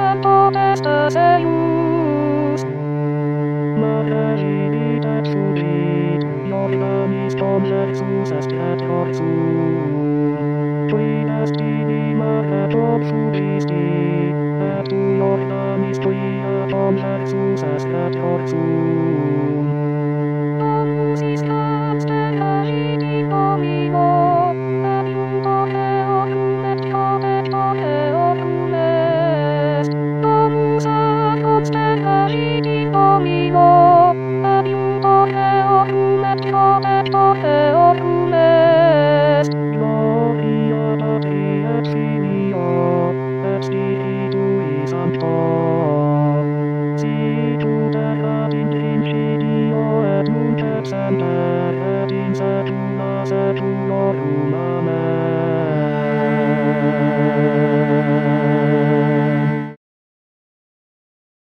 and potestas eius. Magari et subit, Iordanis convexus est et horsum. Qui est inima et ob subisti, et tu Iordanis quia convexus est et horsum. Domus is stella ridi domino, adiunto Georgum et protector Georgum est. Domus ad stella ridi domino, adiunto Georgum et protector Georgum est. Gloria Patri et Filio, et Spiritui Sancto. Sicut erat in principio et nunc et semper et in saecula saeculorum. Amen.